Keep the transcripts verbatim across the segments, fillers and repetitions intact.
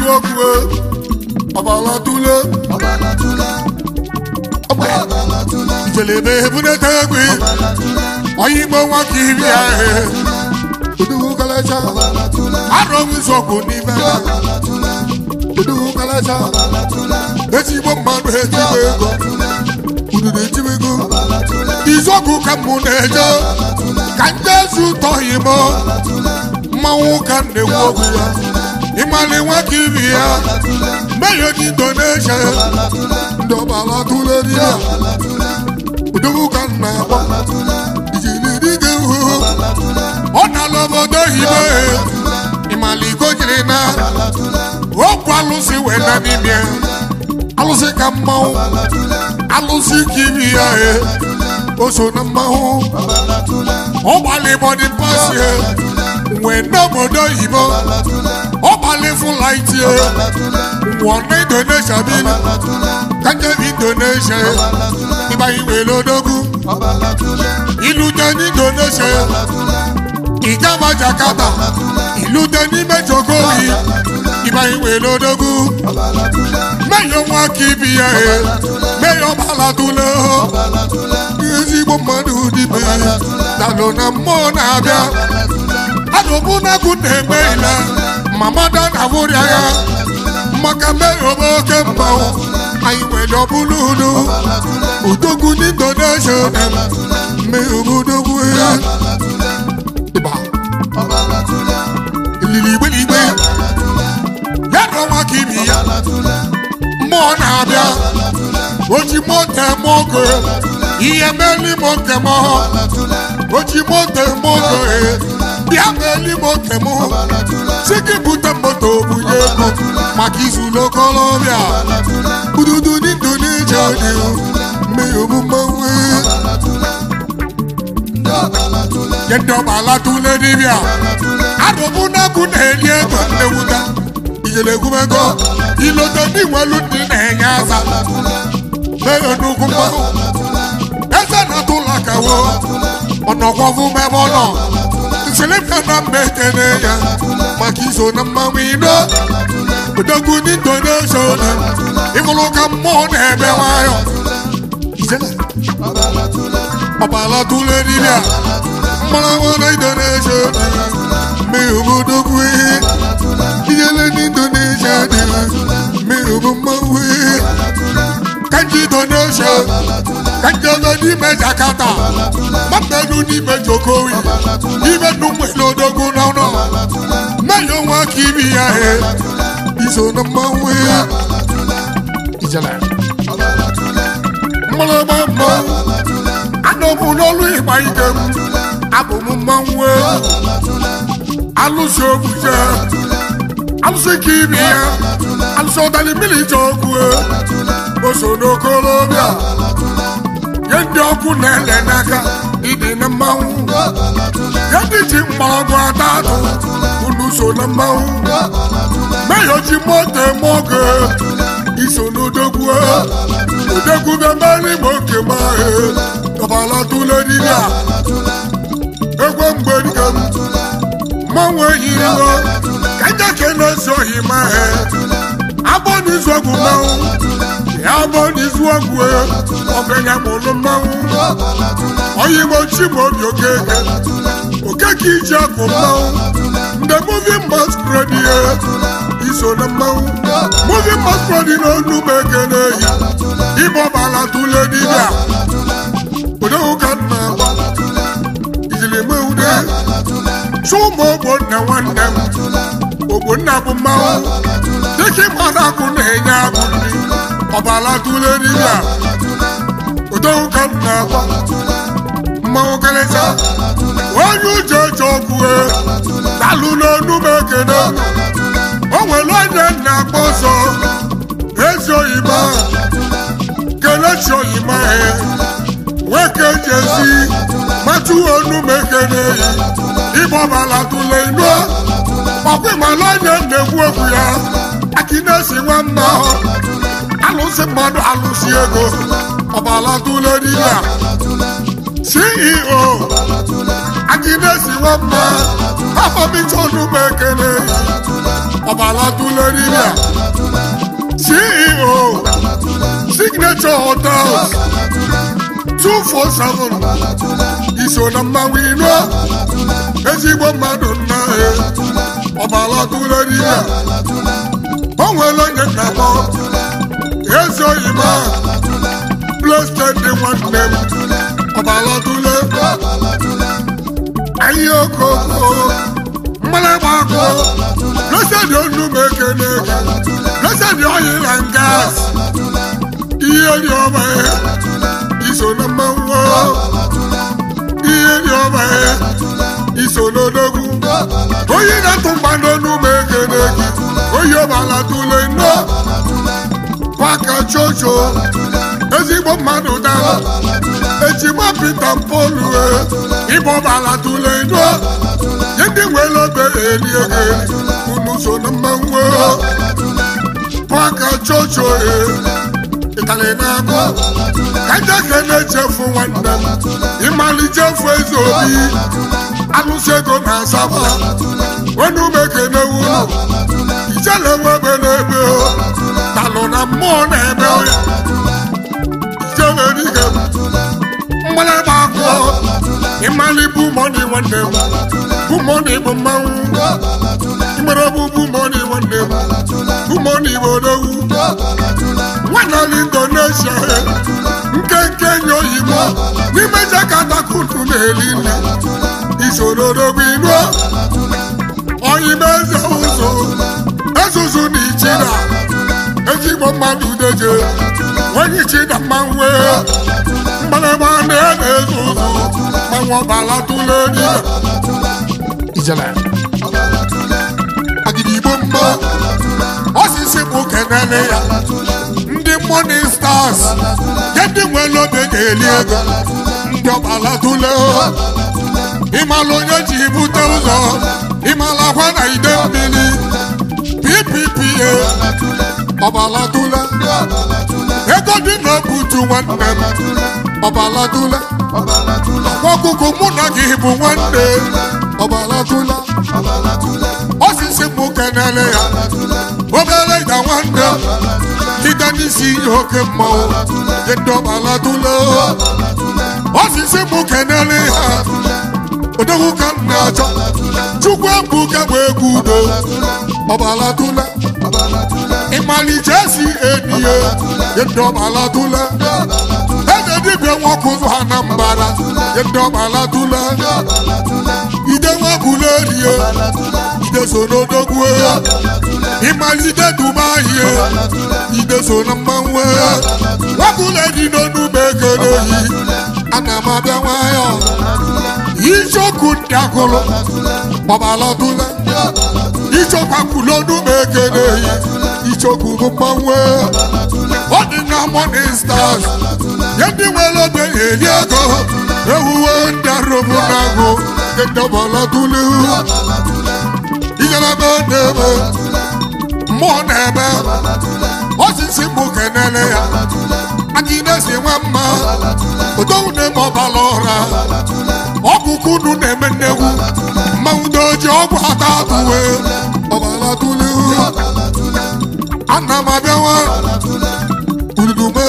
n'eziokwu ọbala tụle ọbala tụle ọbala tụle jelebe ebunete egwe onye igbo nwa ka iri ahụ uduhu kalacha ọbala tụle arọghị nsogbu n'ime ọbala tụle uduhu kalacha ọbala tụle ezigbo mmadụ ezigbo ego ududu etiwe ego ọbala tụle izoku ka mụ na-eje ka ndị ezi ụtọ imo mmanwụ ka na-ekwu okwu ya ịmali nwa ka iri ya meyo dị Indonesia ndị ọbala tụle dị ya uduhu ka na-agba ijiri dị ihu ọ na-ala obodo oyibo ịmali ko jiri na okwu alụsị wee na n'ime alụsị ka mmanwụ alụsị ka iri ya o so na mmanwụ ọ gbalị bọdị pasi wee n'obodo oyibo ọ gbalị fụlaiti nwụọ na Indonesia bili ka njem Indonesia ịbanye were odogwu ilute n'Indonesia ìjọba Jakarta ilute n'ime Jokowi ịbanye were odogwu meyo nwa ka ibi ya meyo ọbala tụle ezigbo mmadụ dịbe dalụ na mmụọ na-abịa adụbụ n'agụ na-eme ile mamada na bụrịa ya maka meyo bụ oke mmanwụ anyị nwere ọbụla unu udogwu n'Indonesia meyo bụ udogwu ya ilili igbe n'igbe ya na ọnwa ka ibi ya mmụọ na-abịa oji moto mogo ihe meli moto m oji moto mogo bịa meli moto m si gị bute moto bunye ego maka izu n'okolobịa ududu n'Indonesia dị mmehie omume ndị ọbala tụle dibịa adụbụ n'agụ na-eli ego nnewuta ijele egwumego ilote ndị nwelu ndị na-enye aza meyo nnukwu mmanwụ eze na-atụla kawo ọnọkwọvụ mebe ọnọ nseleka na mba ekene ya maka iso na mmanwụ ino odogwu n'Indonesia ịfụlụ ka mmụọ na-ebe nwayọ ọbala tụle dibịa mmanwụ na Indonesia meyo bụ odogwu ijele n'Indonesia dị meyo bụ mmanwụ kanji Indonesia kanji ọzọ n'ime Jakarta mmadụ n'ime Jokowi n'ime nnukwu n'odogwu n'ọnụ meyo nwa ka ibi ya he iso na mmanwụ ijele mmanwụ mmanwụ anọbụ n'ọlụ ịgba ike m abụ m mmanwụ alụsị obuje alụsị ka ibi ya alụsị ọdali milije okwu o so n'okolobịa nye ndị ọkụ na-ele n'aka ịdị na mmanwụ ya ndị ji mgbọrọgwụ ata atụ unu so na mmanwụ meyo ji moto eme oge iso n'odogwu odogwu bịamara igbo nke m ọbala tụle dibịa egwe mgbedike m mmanwụ ehirigo ka njeke na-esi ohi ma he abọ n'izu ọgwụ mmanwụ ya abọ n'izu ọgwụ ọganya mụlụ mmanwụ oyigbo Chimaobi Okeke Okeke iji akụ mmanwụ ndị moving masquerade ihe iso na mmanwụ moving masquerade n'onu m ekene ehi ịbụ ọbala tụle dibịa odogwu ka nna agba ijiri mewude Chuma Ogbonna nwanne m Ogbonna bụ mmanwụ dịka ịmana akụ na-enye akụ nri ọbala tụle dibịa odogwu ka nna agba mmanwụ karịcha onye uche eche ọkụ dalụ n'onu m ekene o nwere onye na-akpọ ọzọ ezi oyibo kelechi oyibo nwoke jezi matụ onu m ekene ịbụ ọbala tụle inu ọkwa ịmala onye na-ekwu okwu ya aki na-esi nwa mma alụsị mmadụ alụsị ego ọbala tụle dibịa C E O aki na-esi nwa mma afọmicha onu m ekene ọbalatule dibịa C E O Signature Hotels two four seven iso na mmanwụ ino ezigbo mmadụ nna ya ọbalatule dibịa o nwere onye nnabọ ezoghị ma blessed dị nwanne m ọbalatule anyị okoko mmalaba akụ blessed onu m ekene blessed oil and gas ihe dị ọba ya iso na mmanwụ ihe dị ọba ya iso n'odogwu onye na-atụ mgba n'onu m ekene gị onye ọbalatule nọ kwaka chocho ezigbo mmadụ dara ejima Peter Mpolu ịbụ ọbalatule nọ nye ndị nwere obe eli ego unu so na mmanwụ kwaka chocho ịtali na-abụ ka njeke na-echefu nwanne m ịmalichefu eze obi alụsị ego na asaba onu m ekene wulu ijele nwebe n'ebe talụ na mmụọ na-ebe ya ijele dike mgbalịgba akụ ịmali bụ mọni nwanne m bụ mọni bụ mmanwụ imere bụ bụ mọni nwanne m bụ mọni bụ odogwu nwanne Indonesia nkenke nye oyibo n'ime Jakarta na-eli nne isoro odogwu inu oyibo eze ụzọ ezuzu na ichida ezigbo mmadụ deje onye ichida mmanwụ mgbalịgba na-ezu ụzọ mmanwụ ọbalatule dibịa ijele agidigbo mma osisi bụ kenele ya ndị Money Stars ndị nwere obe ga-eli ego ndị ọbalatule ịmala onye ji bute ụzọ ịmala akwa na ide mmiri P P P ọbalatule ego dị n'obutu nwanne m ọbalatule ọkụkụ mụ na gị bụ nwanne ọbalatule osisi mụ kenele ya obere ịda nwanne ide n'isi oke mmanwụ ndị ọbalatule osisi mụ kenele ya odogwu ka m na-achọ chukwu ebuka bụ egwu udo ọbalatule ịmalite esi enyiye ndị ọbalatule eze dibịa nwoke ụzọ ha na mbara ndị ọbalatule ide nwabụla erie ide so n'odogwu ịmalite dubahie ide so na mmanwụ nwabụla dị n'onugbu ekele yi ana m abịa nwayọ ichoku ndị akụlụ ọbalatule ichoku akụlụ onugbu ekele yi ichoku bụ mmanwụ ọ dị na Money Stars nye ndị nwere obe eli ego ewuwe ndị arụbụ n'agụ ndị ọbalatule ijelebe n'ebe mmụọ na-ebe osisi mbụ kenele ya aka ị na-esi nwe mma odowu na-eme ọbala ọra ọkụkụ unu na-eme nnegwu mmanwụ doji ọgwụ ata atụwe ọbalatule ana m abịawa ududume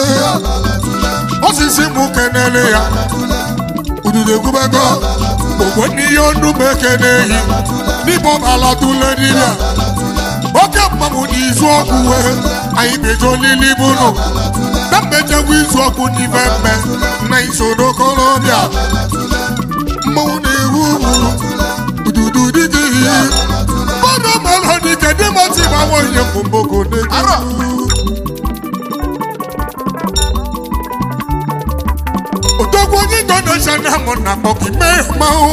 osisi mbụ kenele ya ududu egwubego ogwe n'ihe onu m ekene ehi n'ime ọbalatule dibịa oke mmanwụ n'izu ọkụ wee anyị meje olili bụnụ na mmejegwu izu ọkụ n'ife mme na iso n'okorobịa mmanwụ na-ewu ugwu ududu dịgị ihe mmadụ mara n'ike dị mati gbanwe onye mbụmboko n'egwu odogwu onye Indonesia na mụ na mọgị mee mmanwụ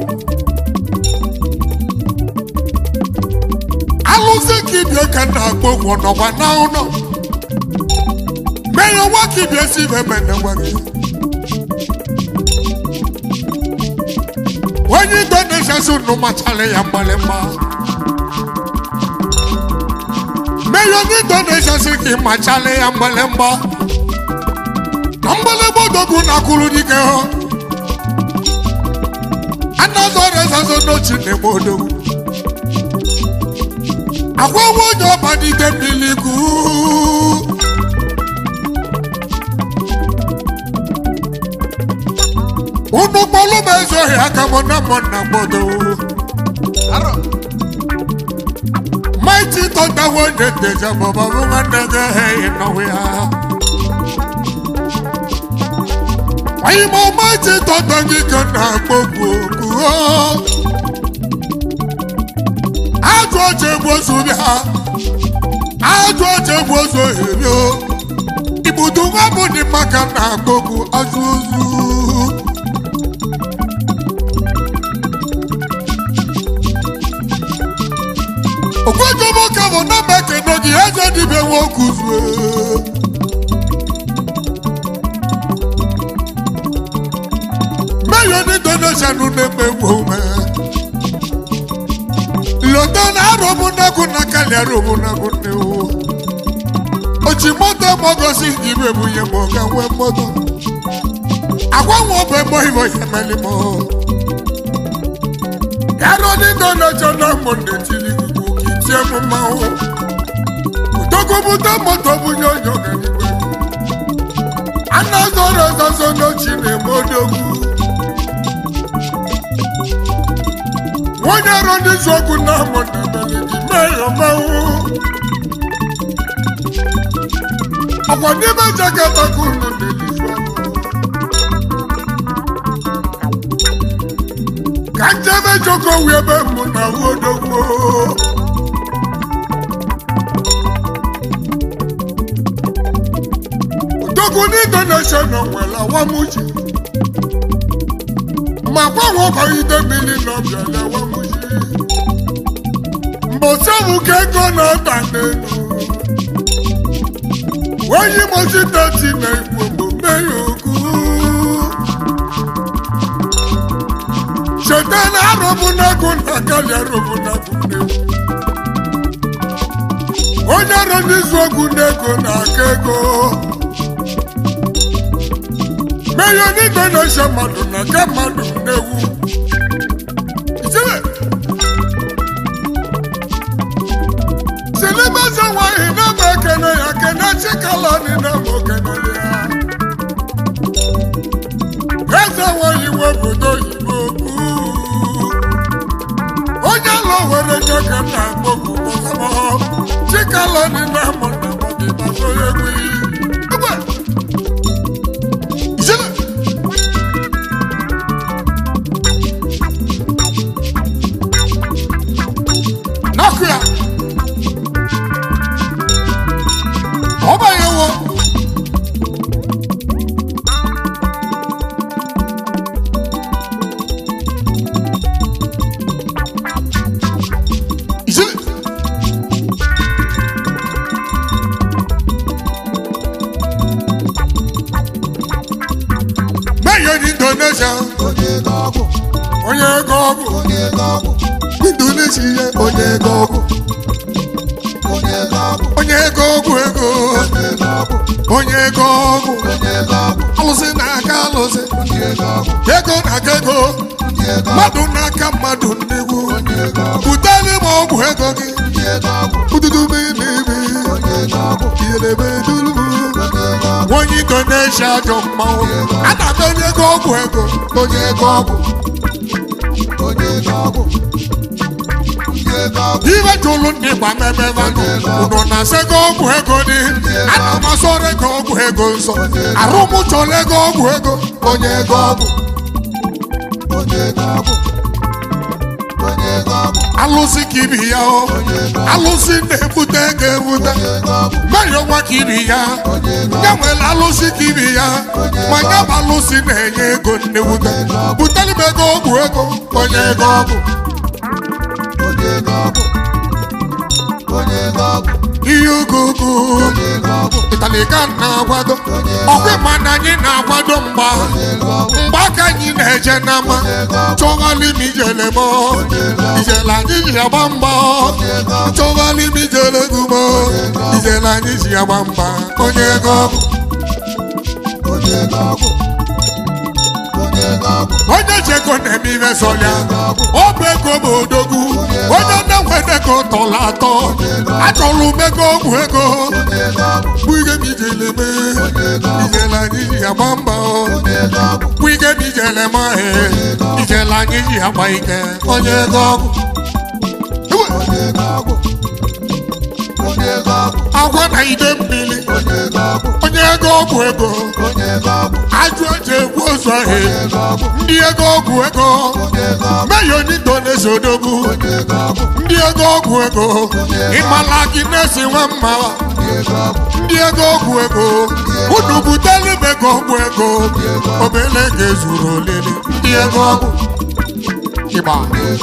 alụsị kibie ka na-agba ụgwọ n'ọgwa na ụlọ mee nwa kibie si ebe na-enwe gị onye Indonesia si unu machara ya mgbalịmgba mee onye Indonesia si gị machara ya mgbalịmgba na mgbalịmgba odogwu na-akwụrụ dike ha anazọ rezazo n'ochi na-eme odogwu agwa onye ọbanite mmiliku unu kpọlụ m ezoghị aka mụ na mụ na mbodo mighty thunder wonde deja baba nwanne gị ehi nọwe ya anyị ma mighty thunder gị ka na-akpọgbu okwu ajụ ọcha egwu ozu bịa ajụ ọcha egwu ozu ohiri o ibudu nwa bụ dị maka na-akpọgbu azụ ozu okwejobo ka bụ na mekene gị eze dịbe nwoke zue meyo ni donation na-emegbu ome lọta na arọbụ nagụ na kali arọbụ nagụ nnewu ochi moto mogosi ibe bụ ihe ma ọ ga nwee moto agwa nwa ọbụ emo ibo ya meli mo yaro ni donation na monde tili tie mu mawo dogo buta moto bunyo nyoganiwe anazoro zazo no chine modogu wonya rondi zogu na mondo beledi meyo mawo akwa nibe jagata kunu delizwa kanjebe joko webe muna wodogu Kuni donation wela wa muji ma kwa wo ko ide bili no bele wa muji mbo sabu ke go no tanenu woyi mo ti tati na ipo meyoku shetan arobu na kun akali arobu na kunne onya rodi zogu nego na kego meyo ni donation madu na ka madu newu isele sele baza wa ina makene ya kena chikala ni na mokene ya eza wa iwe bodo ibo ku onya lo were joka na boku mo chikala ni na mo na mo di baso yewi Oba yewo ise meyo ni donation onye gogo onye gogo onye gogo Indonesia onye gogo onye gogo onye gogo ego onye gogo alụsị na-aka alụsị ego na-aka ego mmadụ n'aka mmadụ nnegwu butere m ọgwụ ego gị ududu mmiri iyelebe dulumu onye Indonesia ajọ mmanwụ ana m enye ego ọgwụ ego onye ego ọgwụ iwe jụlụ ndị gbamebe vanụ ụnọ na-asa ego ọgwụ ego dị ana m asọrọ ego ọgwụ ego nsọ arụmụ chọrọ ego ọgwụ ego onye ego ọgwụ alụsị ka ibi ya o alụsị na-ebute ego ebute mmeri ọnwa ka ibi ya ya nwere alụsị ka ibi ya ma ya bụ alụsị na-enye ego nnewute butere m ego ọgwụ ego onye ego ọgwụ ihe ogogo italika na-akwado ọkwa mana anyị na-akwado mgba mgba ka anyị na-eje n'ama chọghalị m ijele m ijele anyị ji agba mgba chọghalị m ijele gumo ijele anyị ji agba mgba onye ego onye cheko na-eme ihe sọlịa ọbụ ego bụ odogwu onye na-nweta ego tọrọ atọ achọrọ m ego ọgwụ ego bụ ihe m ijele eme ijele anyị ji agba mba bụ ihe m ijele ma ijele anyị ji agba ike onye ego ọgwụ agwa na ide mmiri onye ego ọgwụ ego ajụ eji egwu ụzọ he ndị ego ọgwụ ego meyo nito na-ese odogwu ndị ego ọgwụ ego ịmala gị na-esi nwa mma ndị ego ọgwụ ego unu butelu m ego ọgwụ ego obele ga-ezuru olele ndị ego ọgwụ ịgba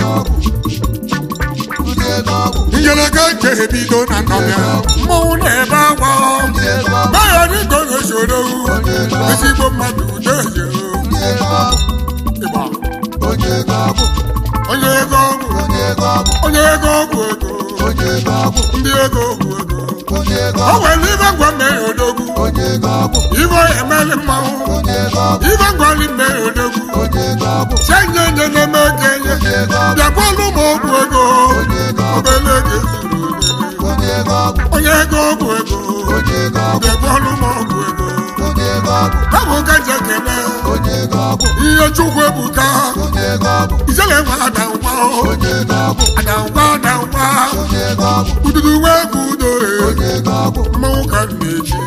njeleka nke ebido na nnọbịa mmọnwụ na-ebe agwa meyo nito na-ese odogwu ezigbo mmadụ udeje ịgba onye ego ọgwụ onye ego ọgwụ ego ndị ego ọgwụ ego o nwere ibe ngwa mmeri odogwu ibe emeli mmanwụ ibe ngwali mmeri odogwu senye nye na-eme okenye bịakwalụ m ọgwụ ego obele ego ezuru onye ego ọgwụ ego bịakwalụ m ọgwụ ego abụ ka nje kene ihe chukwu ebuka ijele nwa adangwa adangwa adangwa ududu wee bụ udo mmanwụ ka m na-eji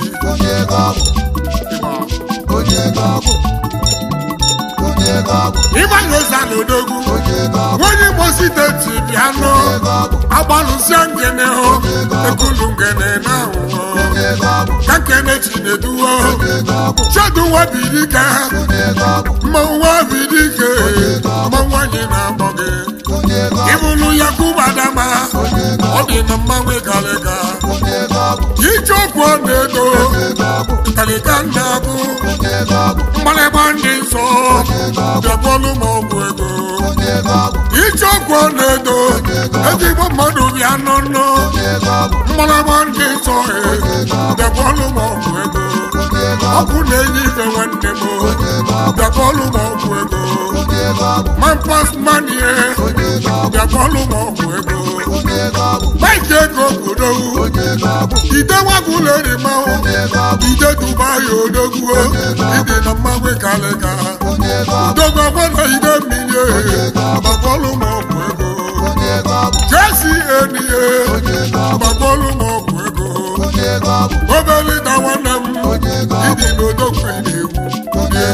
ịgbanye oza na odogwu onye Imo steeti bịa nụ agbalụsịa ngene hụ ekulu ngene na ahụhụ ka nkene chineduwo cheduwa bidike mmanwụ nwa bidike mmanwụ anyị na-agbọ gị ịbụlụ ya kubadama ọ dị na mmanwụ ịgalịga ije okwu ọ na-edo ịgalịga na-abụ mgbalịgba ndị nsọ bịakwalụ m ọgwụ ego ije okwu ọ na-edo ezigbo mmadụ bịa nụnụ mgbalịgba ndị nsọ bịakwalụ m ọgwụ ego ọkụ na-enye ife nwanne m bịakwalụ m ọgwụ ego mampas manie bịakwalụ m ọgwụ ego maịka ego obodowu ide nwagwụleri mmanwụ ide dubai odogwu ịdị na mmanwụ kalịga odogwu ọgwa na ide mmiri bịakwalụ m ọgwụ ego jesi enihe bịakwalụ m ọgwụ ego obere da nwanne m ịdị n'odogwu na-egwu onye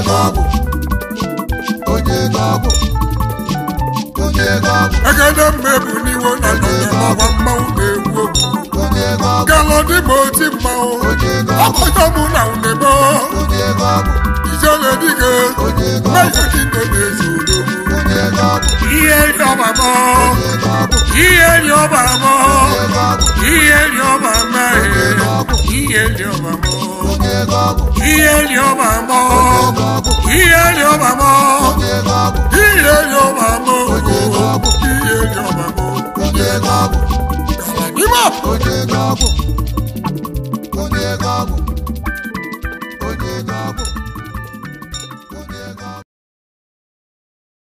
ego egede mmebu n'iwo na nọnyemawa mmanwụ na-egwu okwu galọdị ma oti mmanwụ ọkọjọ mụ na unebo ijele dike mmeje dike na-ezi odogwu ihe ri ọbamọ ihe ri ọbamọ ihe ri ọbamọ ihe ri ọbamọ ihe ri ọbamọ ihe ri ọbamọ ihe ri ọbamọ ihe ri ọbamọ Onye ego ọgwụ